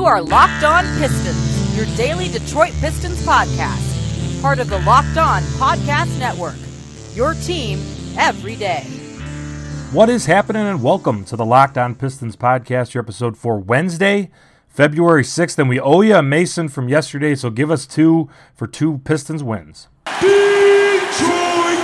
are Locked On Pistons, your daily Detroit Pistons podcast. Part of the Locked On Podcast Network, your team every day. What is happening, and welcome to the Locked On Pistons podcast, your episode for Wednesday, February 6th. And we owe you a Mason from yesterday, so give us two for two Pistons wins. Detroit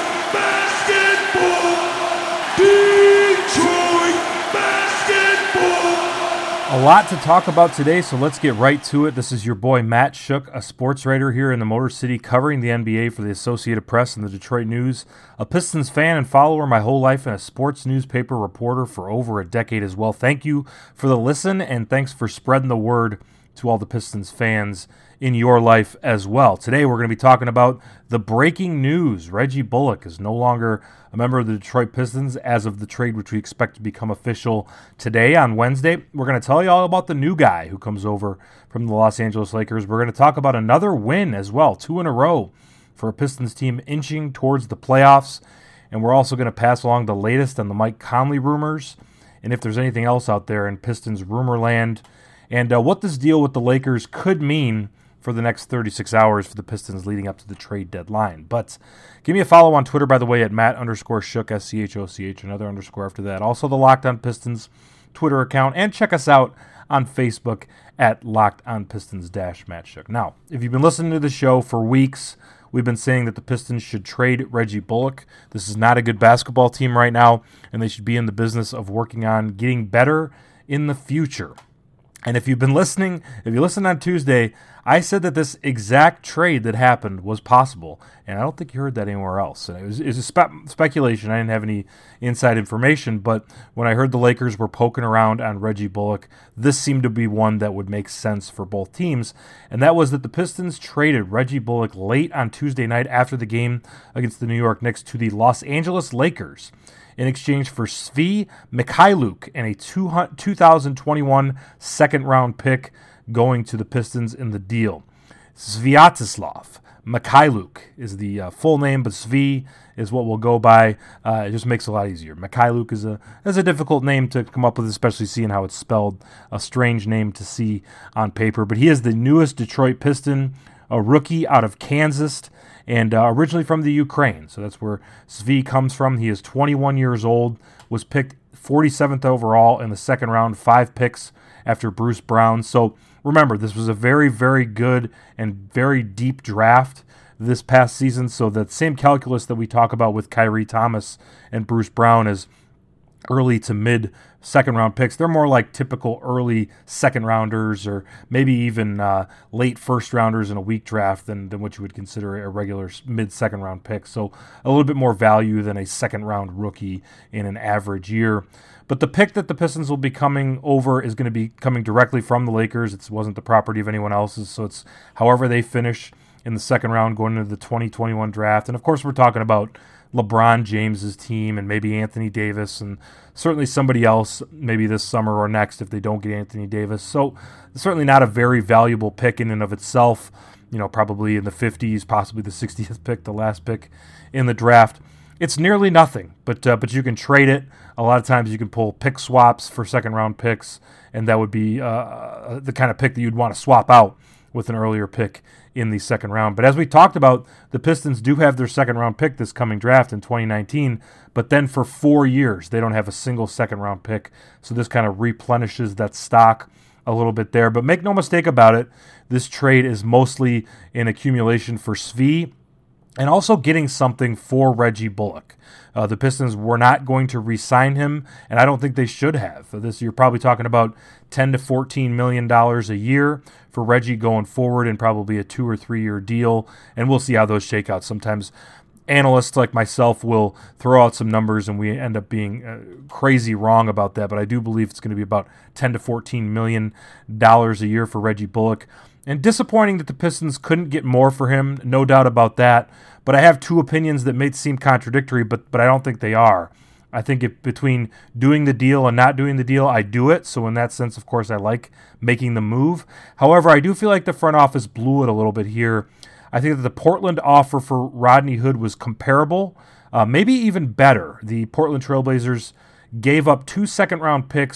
basketball! Detroit basketball! A lot to talk about today, so let's get right to it. This is your boy Matt Shook, a sports writer here in the Motor City covering the NBA for the Associated Press and the Detroit News, a Pistons fan and follower my whole life, and a sports newspaper reporter for over a decade as well. Thank you for the listen, and thanks for spreading the word to all the Pistons fans in your life as well. Today we're going to be talking about the breaking news. Reggie Bullock is no longer a member of the Detroit Pistons as of the trade, which we expect to become official today on Wednesday. We're going to tell you all about the new guy who comes over from the Los Angeles Lakers. We're going to talk about another win as well, 2 in a row for a Pistons team inching towards the playoffs. And we're also going to pass along the latest on the Mike Conley rumors and if there's anything else out there in Pistons rumor land, and what this deal with the Lakers could mean for the next 36 hours for the Pistons leading up to the trade deadline. But give me a follow on Twitter, by the way, at Matt_Shook, SCHOCH, another underscore after that. Also the Locked On Pistons Twitter account, and check us out on Facebook at Locked On Pistons-Matt Shook. Now, if you've been listening to the show for weeks, we've been saying that the Pistons should trade Reggie Bullock. This is not a good basketball team right now, and they should be in the business of working on getting better in the future. And if you've been listening, if you listened on Tuesday, I said that this exact trade that happened was possible, and I don't think you heard that anywhere else. And it was a speculation. I didn't have any inside information, but when I heard the Lakers were poking around on Reggie Bullock, this seemed to be one that would make sense for both teams, and that was that the Pistons traded Reggie Bullock late on Tuesday night after the game against the New York Knicks to the Los Angeles Lakers in exchange for Svi Mykhailiuk and a 2021 second-round pick going to the Pistons in the deal. Sviatoslav Mykhailiuk is the full name, but Svi is what we'll go by. It just makes it a lot easier. Mykhailiuk is a difficult name to come up with, especially seeing how it's spelled. A strange name to see on paper. But he is the newest Detroit Piston, a rookie out of Kansas, and originally from the Ukraine. So that's where Svi comes from. He is 21 years old, was picked 47th overall in the second round, 5 picks after Bruce Brown. So remember, this was a very, very good and very deep draft this past season. So that same calculus that we talk about with Kyrie Thomas and Bruce Brown is early to mid second round picks. They're more like typical early second rounders, or maybe even late first rounders in a weak draft than what you would consider a regular mid second round pick. So a little bit more value than a second round rookie in an average year. But the pick that the Pistons will be coming over is going to be coming directly from the Lakers. It wasn't the property of anyone else's. So it's however they finish in the second round going into the 2021 draft. And of course, we're talking about LeBron James's team and maybe Anthony Davis and certainly somebody else maybe this summer or next if they don't get Anthony Davis. So certainly not a very valuable pick in and of itself, probably in the 50s, possibly the 60th pick, the last pick in the draft. It's nearly nothing, but you can trade it. A lot of times you can pull pick swaps for second-round picks, and that would be the kind of pick that you'd want to swap out with an earlier pick in the second round. But as we talked about, the Pistons do have their second-round pick this coming draft in 2019, but then for 4 years they don't have a single second-round pick, so this kind of replenishes that stock a little bit there. But make no mistake about it, this trade is mostly an accumulation for Svi, and also getting something for Reggie Bullock. The Pistons were not going to re-sign him, and I don't think they should have. This, you're probably talking about $10 to $14 million a year for Reggie going forward, and probably a 2 or 3 year deal. And we'll see how those shake out. Sometimes analysts like myself will throw out some numbers, and we end up being crazy wrong about that. But I do believe it's going to be about $10 to $14 million a year for Reggie Bullock. And disappointing that the Pistons couldn't get more for him, no doubt about that. But I have two opinions that may seem contradictory, but I don't think they are. I think between doing the deal and not doing the deal, I do it. So in that sense, of course, I like making the move. However, I do feel like the front office blew it a little bit here. I think that the Portland offer for Rodney Hood was comparable, maybe even better. The Portland Trailblazers gave up 2 second-round picks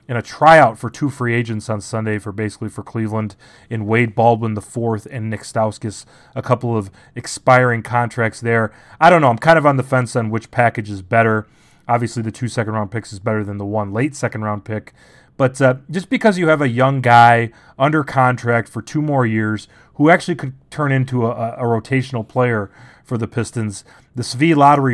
in a tryout for 2 free agents on Sunday for Cleveland in Wade Baldwin IV and Nick Stauskas, a couple of expiring contracts there. I don't know. I'm kind of on the fence on which package is better. Obviously, the 2 second-round picks is better than the 1 late second-round pick. But just because you have a young guy under contract for 2 more years who actually could turn into a rotational player for the Pistons, the Svi lottery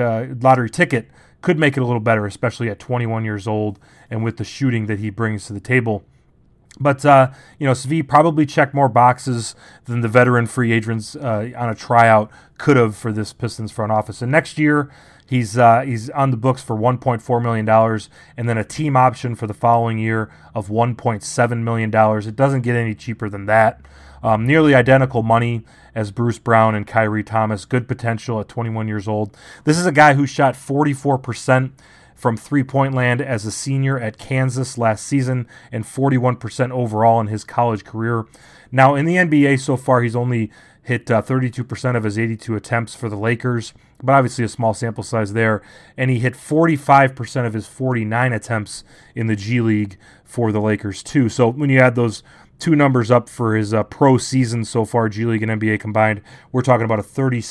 ticket could make it a little better, especially at 21 years old and with the shooting that he brings to the table. But, Svi probably checked more boxes than the veteran free agents on a tryout could have for this Pistons front office. And next year, he's on the books for $1.4 million and then a team option for the following year of $1.7 million. It doesn't get any cheaper than that. Nearly identical money as Bruce Brown and Kyrie Thomas. Good potential at 21 years old. This is a guy who shot 44% from three-point land as a senior at Kansas last season and 41% overall in his college career. Now, in the NBA so far, he's only hit 32% of his 82 attempts for the Lakers, but obviously a small sample size there. And he hit 45% of his 49 attempts in the G League for the Lakers, too. So when you add those 2 numbers up for his pro season so far, G League and NBA combined, we're talking about a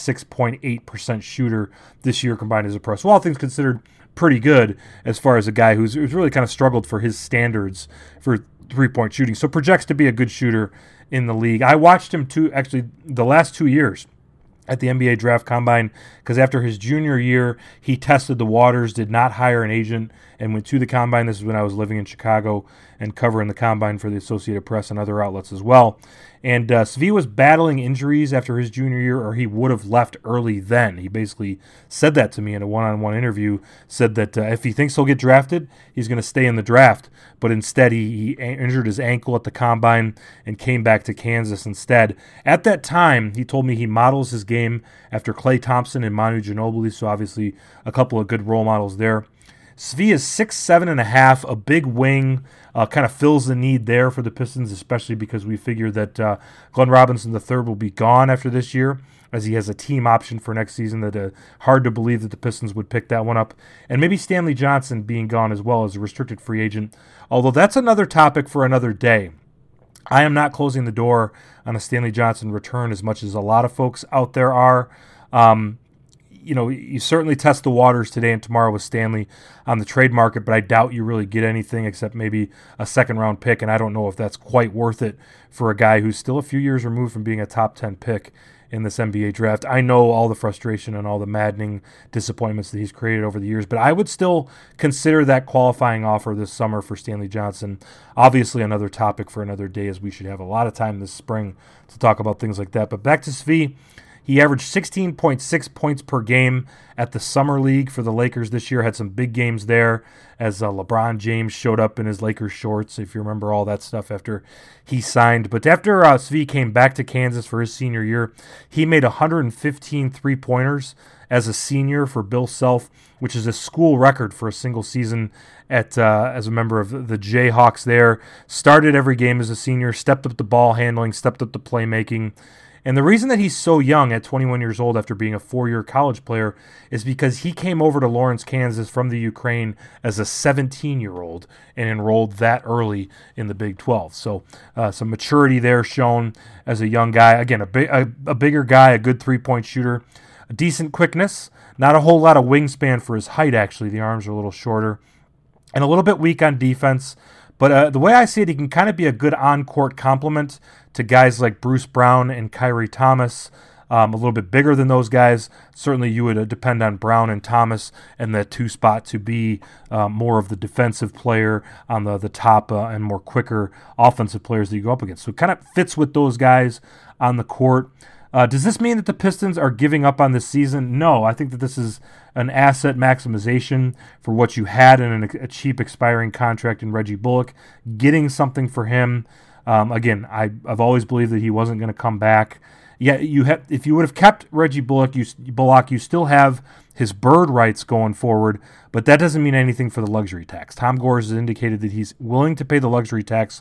36.8% shooter this year combined as a pro. So all things considered, pretty good as far as a guy who's really kind of struggled for his standards for three-point shooting. So projects to be a good shooter in the league. I watched him the last 2 years at the NBA Draft Combine because after his junior year, he tested the waters, did not hire an agent, and went to the Combine. This is when I was living in Chicago and covering the Combine for the Associated Press and other outlets as well. And Svi was battling injuries after his junior year, or he would have left early then. He basically said that to me in a one-on-one interview, said that if he thinks he'll get drafted, he's going to stay in the draft. But instead, he injured his ankle at the Combine and came back to Kansas instead. At that time, he told me he models his game after Klay Thompson and Manu Ginobili, so obviously a couple of good role models there. Svi is 6'7.5", a big wing, kind of fills the need there for the Pistons, especially because we figure that Glenn Robinson III will be gone after this year, as he has a team option for next season. That hard to believe that the Pistons would pick that one up. And maybe Stanley Johnson being gone as well as a restricted free agent, although that's another topic for another day. I am not closing the door on a Stanley Johnson return as much as a lot of folks out there are. You certainly test the waters today and tomorrow with Stanley on the trade market, but I doubt you really get anything except maybe a second-round pick, and I don't know if that's quite worth it for a guy who's still a few years removed from being a top 10 pick in this NBA draft. I know all the frustration and all the maddening disappointments that he's created over the years, but I would still consider that qualifying offer this summer for Stanley Johnson. Obviously another topic for another day, as we should have a lot of time this spring to talk about things like that. But back to Svi. He averaged 16.6 points per game at the Summer League for the Lakers this year. Had some big games there as LeBron James showed up in his Lakers shorts, if you remember all that stuff after he signed. But after Svi came back to Kansas for his senior year, he made 115 three-pointers as a senior for Bill Self, which is a school record for a single season as a member of the Jayhawks there. Started every game as a senior, stepped up the ball handling, stepped up the playmaking. And the reason that he's so young at 21 years old after being a 4-year college player is because he came over to Lawrence, Kansas from the Ukraine as a 17-year-old and enrolled that early in the Big 12. So some maturity there shown as a young guy. Again, a bigger guy, a good three-point shooter, a decent quickness, not a whole lot of wingspan for his height, actually. The arms are a little shorter, and a little bit weak on defense. But the way I see it, he can kind of be a good on-court complement to guys like Bruce Brown and Kyrie Thomas, a little bit bigger than those guys. Certainly you would depend on Brown and Thomas and that 2 spot to be more of the defensive player on the top and more quicker offensive players that you go up against. So it kind of fits with those guys on the court. Does this mean that the Pistons are giving up on this season? No, I think that this is an asset maximization for what you had in a cheap expiring contract in Reggie Bullock. Getting something for him. Again, I've always believed that he wasn't going to come back. Yeah, if you would have kept Reggie Bullock, you still have his bird rights going forward, but that doesn't mean anything for the luxury tax. Tom Gores has indicated that he's willing to pay the luxury tax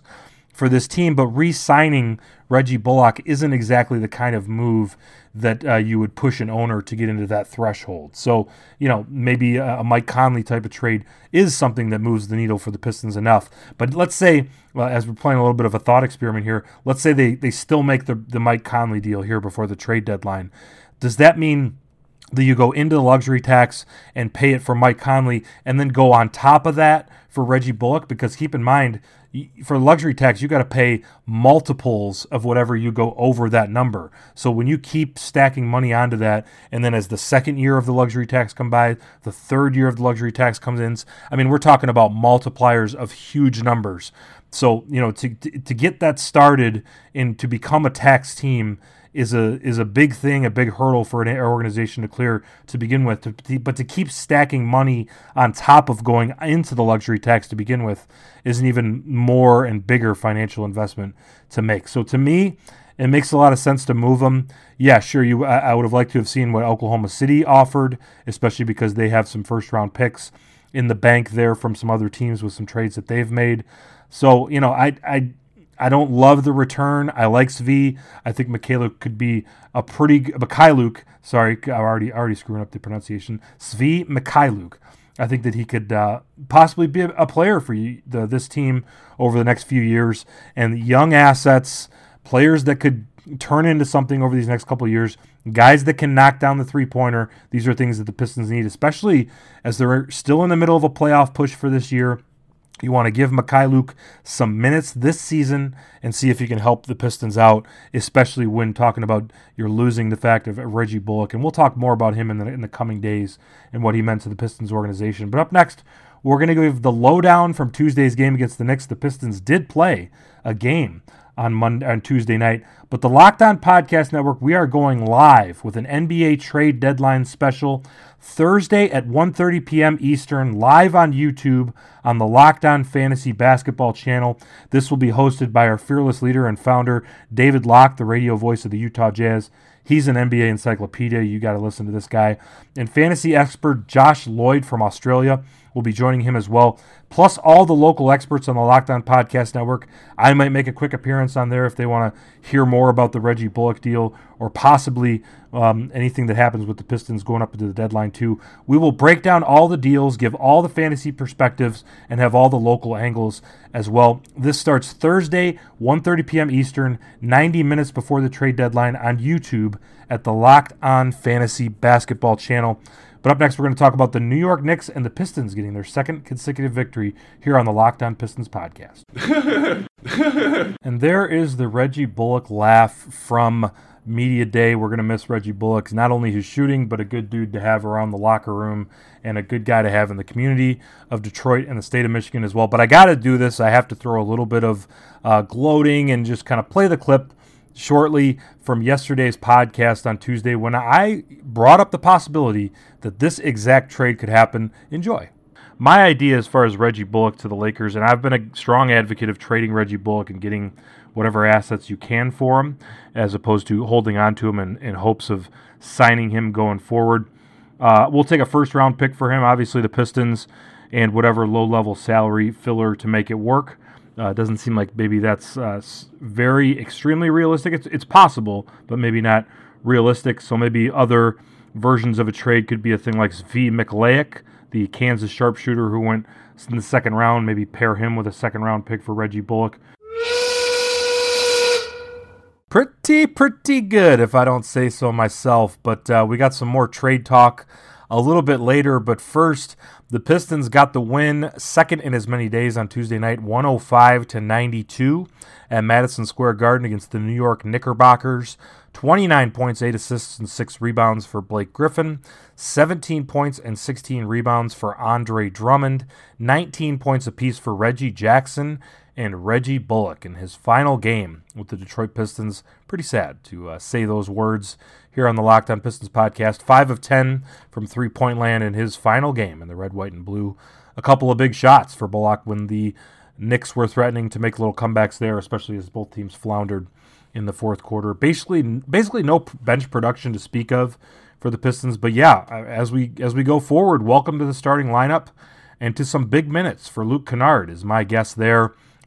for this team, but re-signing Reggie Bullock isn't exactly the kind of move that you would push an owner to get into that threshold. So, maybe a Mike Conley type of trade is something that moves the needle for the Pistons enough. But let's say, as we're playing a little bit of a thought experiment here, let's say they still make the Mike Conley deal here before the trade deadline. Does that mean that you go into the luxury tax and pay it for Mike Conley and then go on top of that for Reggie Bullock? Because keep in mind, for luxury tax, you got to pay multiples of whatever you go over that number. So when you keep stacking money onto that, and then as the second year of the luxury tax come by, the third year of the luxury tax comes in, we're talking about multipliers of huge numbers. So, to get that started and to become a tax team is a big thing, a big hurdle for an organization to clear to begin with. But to keep stacking money on top of going into the luxury tax to begin with is an even more and bigger financial investment to make. So to me, it makes a lot of sense to move them. Yeah, sure. I would have liked to have seen what Oklahoma City offered, especially because they have some first-round picks in the bank there from some other teams with some trades that they've made. So, I don't love the return. I like Svi. I think Mikhailuk could be a pretty Mikhailuk. Sorry, I'm already screwing up the pronunciation. Svi Mikhailuk. I think that he could possibly be a player for this team over the next few years. And young assets, players that could turn into something over these next couple of years, guys that can knock down the three-pointer. These are things that the Pistons need, especially as they're still in the middle of a playoff push for this year. You want to give Mikhailuk some minutes this season and see if he can help the Pistons out, especially when talking about you're losing the fact of Reggie Bullock. And we'll talk more about him in the coming days and what he meant to the Pistons organization. But up next, we're going to give the lowdown from Tuesday's game against the Knicks. The Pistons did play a game on Tuesday night. But the Locked On Podcast Network, we are going live with an NBA trade deadline special Thursday at 1:30 p.m. Eastern, live on YouTube on the Locked On Fantasy Basketball channel. This will be hosted by our fearless leader and founder, David Locke, the radio voice of the Utah Jazz. He's an NBA encyclopedia. You got to listen to this guy. And fantasy expert Josh Lloyd from Australia will be joining him as well, plus all the local experts on the Locked On Podcast Network. I might make a quick appearance on there if they want to hear more about the Reggie Bullock deal or possibly anything that happens with the Pistons going up into the deadline too. We will break down all the deals, give all the fantasy perspectives, and have all the local angles as well. This starts Thursday, 1:30 p.m. Eastern, 90 minutes before the trade deadline on YouTube at the Locked On Fantasy Basketball channel. But up next, we're going to talk about the New York Knicks and the Pistons getting their second consecutive victory here on the Locked On Pistons podcast. And there is the Reggie Bullock laugh from Media Day. We're going to miss Reggie Bullock, not only his shooting, but a good dude to have around the locker room and a good guy to have in the community of Detroit and the state of Michigan as well. But I got to do this. I have to throw a little bit of gloating and just kind of play the clip shortly from yesterday's podcast on Tuesday when I brought up the possibility that this exact trade could happen. Enjoy. My idea as far as Reggie Bullock to the Lakers, and I've been a strong advocate of trading Reggie Bullock and getting whatever assets you can for him as opposed to holding on to him in hopes of signing him going forward. We'll take a first-round pick for him, obviously the Pistons, and whatever low-level salary filler to make it work. It doesn't seem like maybe that's very extremely realistic. It's possible, but maybe not realistic. So maybe other versions of a trade could be a thing like Svi Mikhailuk, the Kansas sharpshooter who went in the second round. Maybe pair him with a second-round pick for Reggie Bullock. Pretty good, if I don't say so myself. But we got some more trade talk a little bit later. But first, the Pistons got the win, second in as many days on Tuesday night, 105-92 at Madison Square Garden against the New York Knickerbockers. 29 points, 8 assists, and 6 rebounds for Blake Griffin. 17 points and 16 rebounds for Andre Drummond. 19 points apiece for Reggie Jackson and Reggie Bullock in his final game with the Detroit Pistons. Pretty sad to say those words here on the Locked On Pistons podcast. 5 of 10 from three-point land in his final game in the red, white, and blue. A couple of big shots for Bullock when the Knicks were threatening to make little comebacks there, especially as both teams floundered in the fourth quarter. Basically no bench production to speak of for the Pistons. But yeah, as we go forward, welcome to the starting lineup and to some big minutes for Luke Kennard is my guess there.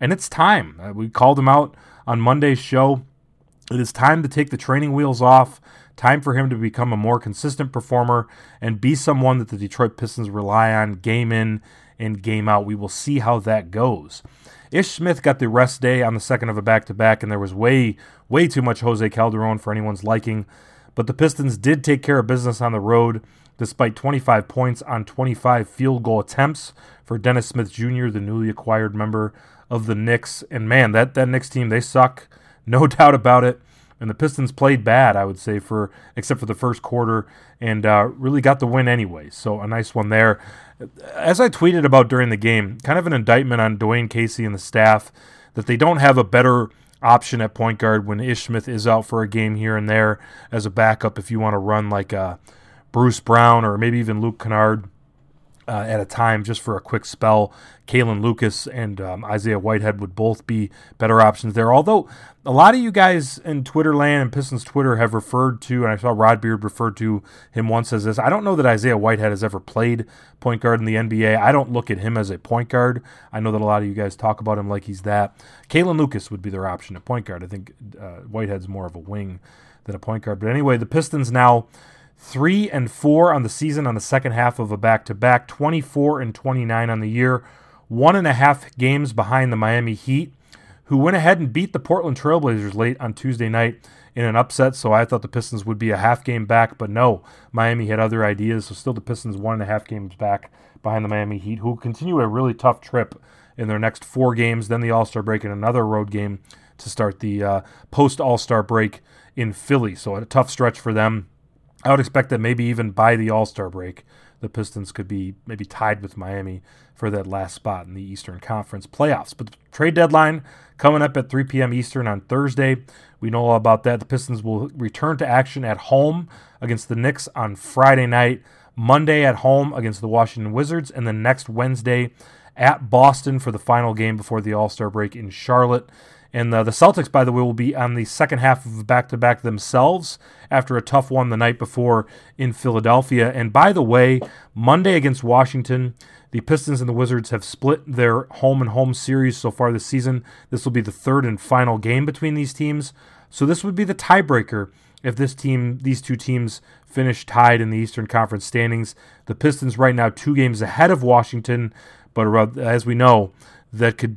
And it's time. We called him out on Monday's show. It is time to take the training wheels off. Time for him to become a more consistent performer and be someone that the Detroit Pistons rely on game in and game out. We will see how that goes. Ish Smith got the rest day on the second of a back-to-back, and there was way too much Jose Calderon for anyone's liking. But the Pistons did take care of business on the road, despite 25 points on 25 field goal attempts for Dennis Smith Jr., the newly acquired member of the Knicks. And man, that Knicks team, they suck, no doubt about it. And the Pistons played bad, I would say, except for the first quarter, and really got the win anyway. So a nice one there. As I tweeted about during the game, kind of an indictment on Dwayne Casey and the staff that they don't have a better option at point guard when Ish Smith is out for a game here and there as a backup if you want to run like Bruce Brown or maybe even Luke Kennard at a time just for a quick spell. Kalen Lucas and Isaiah Whitehead would both be better options there. Although a lot of you guys in Twitter land and Pistons Twitter have referred to, and I saw Rod Beard referred to him once as this. I don't know that Isaiah Whitehead has ever played point guard in the NBA. I don't look at him as a point guard. I know that a lot of you guys talk about him like he's that. Kalen Lucas would be their option at point guard. I think Whitehead's more of a wing than a point guard. But anyway, the Pistons now 3-4 on the season on the second half of a back-to-back, 24-29 on the year, 1.5 games behind the Miami Heat, who went ahead and beat the Portland Trailblazers late on Tuesday night in an upset. So I thought the Pistons would be a half game back, but no, Miami had other ideas. So still the Pistons 1.5 games back behind the Miami Heat, who continue a really tough trip in their next 4 games, then the All-Star break and another road game to start the post-All-Star break in Philly. So a tough stretch for them. I would expect that maybe even by the All-Star break, the Pistons could be maybe tied with Miami for that last spot in the Eastern Conference playoffs. But the trade deadline coming up at 3 p.m. Eastern on Thursday. We know all about that. The Pistons will return to action at home against the Knicks on Friday night, Monday at home against the Washington Wizards, and then next Wednesday at Boston for the final game before the All-Star break in Charlotte. And the Celtics, by the way, will be on the second half of a back-to-back themselves after a tough one the night before in Philadelphia. And by the way, Monday against Washington, the Pistons and the Wizards have split their home-and-home series so far this season. This will be the third and final game between these teams. So this would be the tiebreaker if these two teams finish tied in the Eastern Conference standings. The Pistons right now 2 games ahead of Washington, but as we know, that could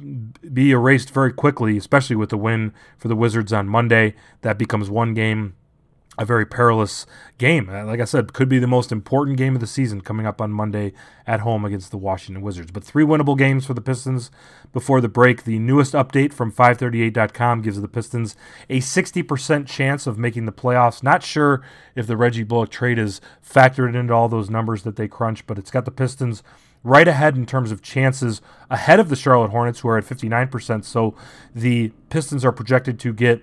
be erased very quickly, especially with the win for the Wizards on Monday. That becomes 1 game, a very perilous game. Like I said, could be the most important game of the season coming up on Monday at home against the Washington Wizards. But 3 winnable games for the Pistons before the break. The newest update from 538.com gives the Pistons a 60% chance of making the playoffs. Not sure if the Reggie Bullock trade is factored into all those numbers that they crunch, but it's got the Pistons right ahead in terms of chances, ahead of the Charlotte Hornets, who are at 59%. So the Pistons are projected to get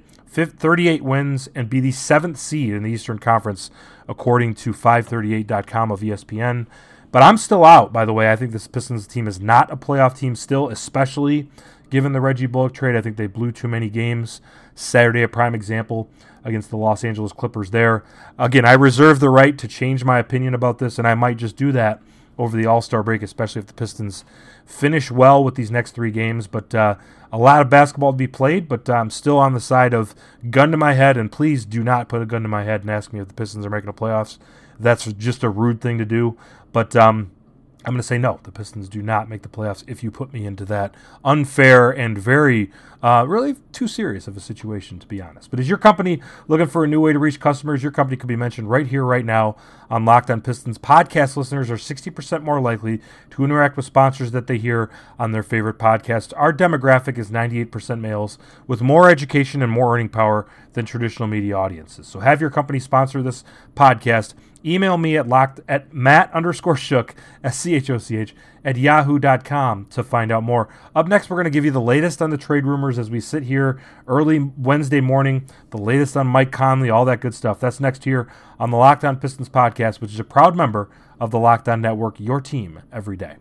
38 wins and be the 7th seed in the Eastern Conference, according to 538.com of ESPN. But I'm still out, by the way. I think this Pistons team is not a playoff team still, especially given the Reggie Bullock trade. I think they blew too many games. Saturday, a prime example against the Los Angeles Clippers there. Again, I reserve the right to change my opinion about this, and I might just do that over the All-Star break, especially if the Pistons finish well with these next 3 games. But a lot of basketball to be played, but I'm still on the side of gun to my head, and please do not put a gun to my head and ask me if the Pistons are making the playoffs. That's just a rude thing to do. But I'm going to say no. The Pistons do not make the playoffs if you put me into that unfair and very, really too serious of a situation, to be honest. But is your company looking for a new way to reach customers? Your company could be mentioned right here, right now on Locked On Pistons. Podcast listeners are 60% more likely to interact with sponsors that they hear on their favorite podcast. Our demographic is 98% males with more education and more earning power than traditional media audiences. So have your company sponsor this podcast. Email me at Matt_Shook, SCHOCH, at yahoo.com to find out more. Up next, we're going to give you the latest on the trade rumors as we sit here early Wednesday morning, the latest on Mike Conley, all that good stuff. That's next here on the Locked On Pistons podcast, which is a proud member of the Locked On Network, your team every day.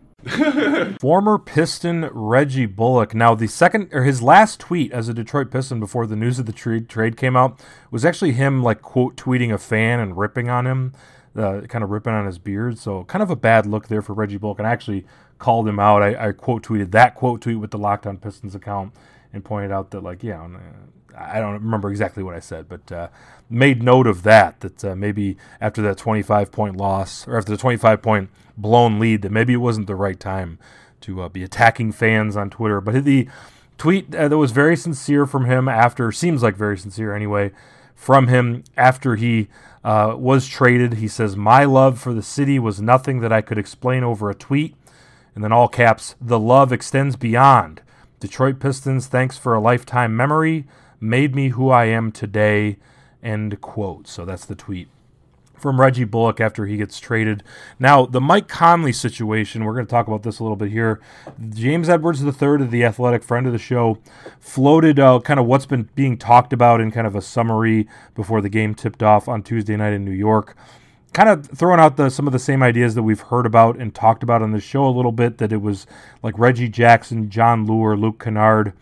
Former Piston Reggie Bullock. Now, his last tweet as a Detroit Piston before the news of the trade came out was actually him, quote tweeting a fan and ripping on him. kind of ripping on his beard. So kind of a bad look there for Reggie Bullock. And I actually called him out. I quote tweeted that quote tweet with the Locked On Pistons account and pointed out that, like, yeah, I don't remember exactly what I said, but made note of that maybe after that 25-point loss, or after the 25-point blown lead, that maybe it wasn't the right time to be attacking fans on Twitter. But the tweet that was very sincere from him seems like very sincere anyway, from him after he was traded. He says, "My love for the city was nothing that I could explain over a tweet." And then all caps, "The love extends beyond. Detroit Pistons, thanks for a lifetime memory. Made me who I am today." End quote. So that's the tweet from Reggie Bullock after he gets traded. Now, the Mike Conley situation, we're going to talk about this a little bit here. James Edwards III of The Athletic, friend of the show, floated kind of what's been being talked about in kind of a summary before the game tipped off on Tuesday night in New York. Kind of throwing out some of the same ideas that we've heard about and talked about on the show a little bit, that it was like Reggie Jackson, Jon Leuer, Luke Kennard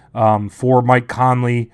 for Mike Conley,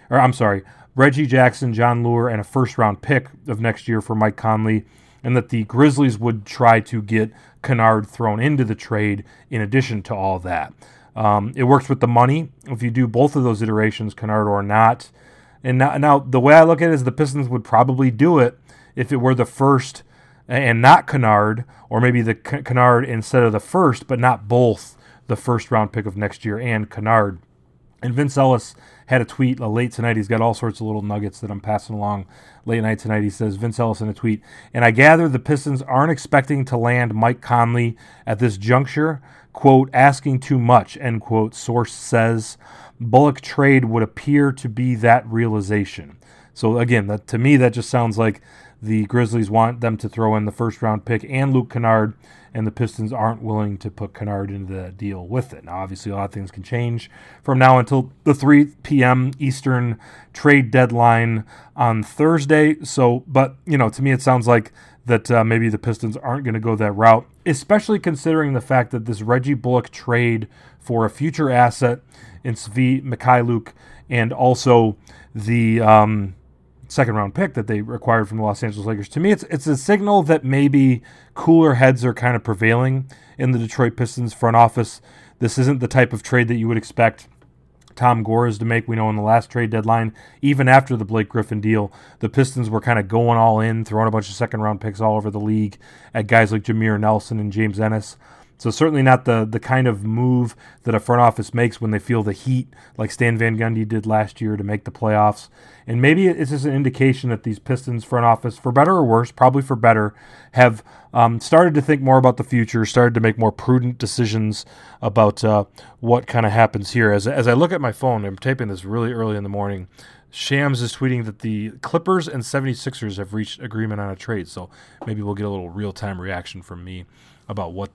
Reggie Jackson, Jon Leuer, and a first-round pick of next year for Mike Conley, and that the Grizzlies would try to get Kennard thrown into the trade in addition to all that. It works with the money if you do both of those iterations, Kennard or not. And now the way I look at it is the Pistons would probably do it if it were the first and not Kennard, or maybe the Kennard instead of the first, but not both the first-round pick of next year and Kennard. And Vince Ellis had a tweet late tonight. He's got all sorts of little nuggets that I'm passing along late night tonight. He says, Vince Ellis in a tweet, "And I gather the Pistons aren't expecting to land Mike Conley at this juncture. Quote, asking too much," end quote, source says. Bullock trade would appear to be that realization. So again, to me, that just sounds like the Grizzlies want them to throw in the first-round pick and Luke Kennard, and the Pistons aren't willing to put Kennard into the deal with it. Now, obviously, a lot of things can change from now until the 3 p.m. Eastern trade deadline on Thursday. So, but, to me, it sounds like that maybe the Pistons aren't going to go that route, especially considering the fact that this Reggie Bullock trade for a future asset in Svi Mykhailiuk, and also the second-round pick that they acquired from the Los Angeles Lakers. To me, it's a signal that maybe cooler heads are kind of prevailing in the Detroit Pistons front office. This isn't the type of trade that you would expect Tom Gores to make. We know in the last trade deadline, even after the Blake Griffin deal, the Pistons were kind of going all in, throwing a bunch of second-round picks all over the league at guys like Jameer Nelson and James Ennis. So certainly not the kind of move that a front office makes when they feel the heat, like Stan Van Gundy did last year to make the playoffs. And maybe it's just an indication that these Pistons front office, for better or worse, probably for better, have started to think more about the future, started to make more prudent decisions about what kind of happens here. As I look at my phone, I'm taping this really early in the morning, Shams is tweeting that the Clippers and 76ers have reached agreement on a trade. So maybe we'll get a little real-time reaction from me about what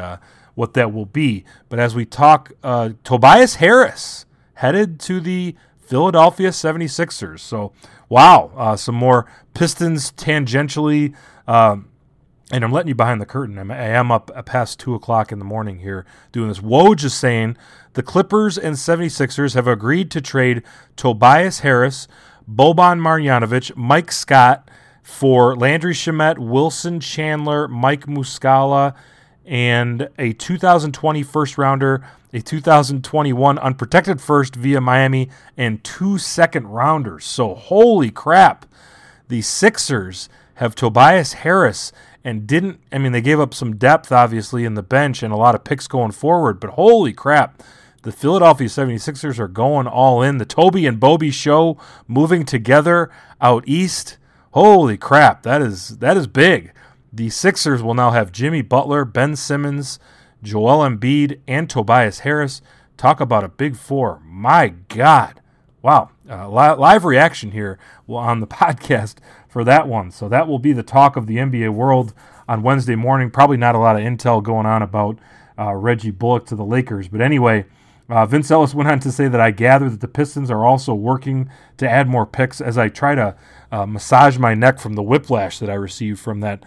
that will be. But as we talk, Tobias Harris headed to the Philadelphia 76ers. So, wow, some more Pistons tangentially. And I'm letting you behind the curtain. I am up past 2 o'clock in the morning here doing this. Woj is saying the Clippers and 76ers have agreed to trade Tobias Harris, Boban Marjanovic, Mike Scott, for Landry Shamet, Wilson Chandler, Mike Muscala, and a 2020 first-rounder, a 2021 unprotected first via Miami, and 2 second-rounders. So holy crap, the Sixers have Tobias Harris and they gave up some depth, obviously, in the bench and a lot of picks going forward, but holy crap, the Philadelphia 76ers are going all in. The Toby and Bobby show moving together out east. Holy crap, that is big. The Sixers will now have Jimmy Butler, Ben Simmons, Joel Embiid, and Tobias Harris. Talk about a big four. My God. Wow. Live reaction here on the podcast for that one. So that will be the talk of the NBA world on Wednesday morning. Probably not a lot of intel going on about Reggie Bullock to the Lakers. But anyway, Vince Ellis went on to say that I gather that the Pistons are also working to add more picks as I try to massage my neck from the whiplash that I received from that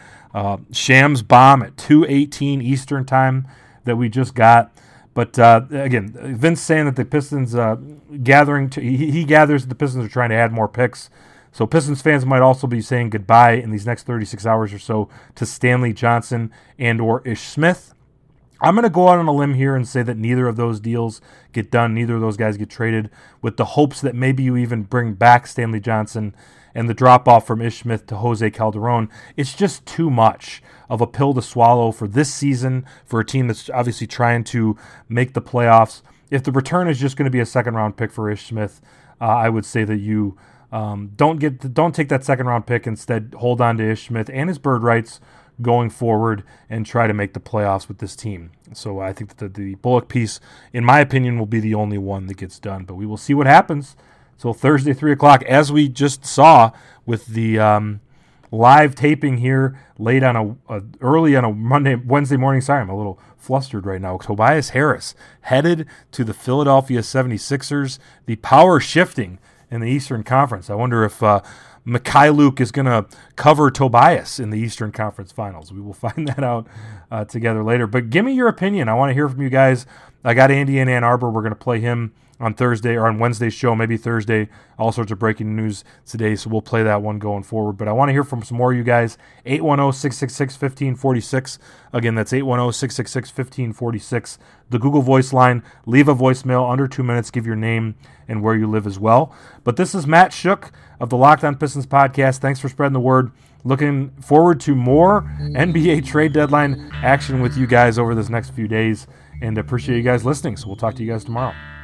Shams bomb at 2:18 Eastern time that we just got. But again, Vince saying that the Pistons he gathers the Pistons are trying to add more picks. So Pistons fans might also be saying goodbye in these next 36 hours or so to Stanley Johnson and or Ish Smith. I'm going to go out on a limb here and say that neither of those deals get done. Neither of those guys get traded, with the hopes that maybe you even bring back Stanley Johnson, and the drop-off from Ish Smith to Jose Calderon. It's just too much of a pill to swallow for this season for a team that's obviously trying to make the playoffs. If the return is just going to be a second-round pick for Ish Smith, I would say that you don't take that second-round pick. Instead, hold on to Ish Smith and his bird rights going forward and try to make the playoffs with this team. So I think that the Bullock piece, in my opinion, will be the only one that gets done. But we will see what happens. So Thursday, 3 o'clock, as we just saw with the live taping here late on early on a Wednesday morning. Sorry, I'm a little flustered right now. Tobias Harris headed to the Philadelphia 76ers. The power shifting in the Eastern Conference. I wonder if Mikhailuk is going to cover Tobias in the Eastern Conference Finals. We will find that out together later. But give me your opinion. I want to hear from you guys. I got Andy in Ann Arbor. We're going to play him on Thursday or on Wednesday's show, maybe Thursday. All sorts of breaking news today, so we'll play that one going forward. But I want to hear from some more of you guys. 810-666-1546. Again, that's 810-666-1546. The Google Voice line. Leave a voicemail under 2 minutes. Give your name and where you live as well. But this is Matt Shook of the Locked On Pistons podcast. Thanks for spreading the word. Looking forward to more NBA trade deadline action with you guys over this next few days, and appreciate you guys listening. So we'll talk to you guys tomorrow.